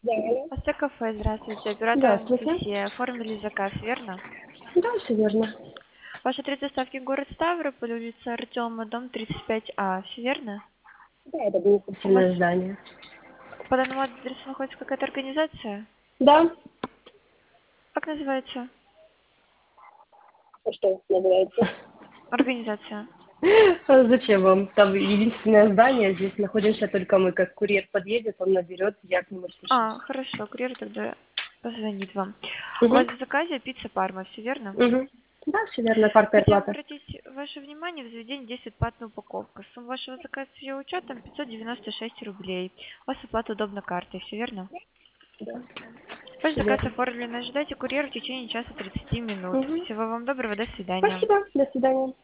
Да, алло. Посты кафе, здравствуйте. Оператор Здравствуйте. Анастасия. Оформили заказ, верно? Да, все верно. Ваша адрес доставки город Ставрополь, улица Артема, дом 35А. Все верно? Да, это У вас административное здание. по данному адресу находится какая-то организация? Да. Как называется? А что называется? Организация. А зачем вам? Там единственное здание, здесь находимся только мы. Как курьер подъедет, он наберет, я к нему спешу. Хорошо, курьер тогда позвонит вам. У Угу. вас в заказе пицца Парма, все верно? Угу. Да, все верно, карта и Хотим оплата. обратить ваше внимание, в заведении действует платная упаковка. Сумма вашего заказа с ее учетом 596 рублей. У вас оплата удобно картой, все верно? Да, Ваш все заказ верно. оформлен. Ожидайте курьера в течение часа 30 минут. Угу. Всего вам доброго, до свидания. Спасибо, до свидания.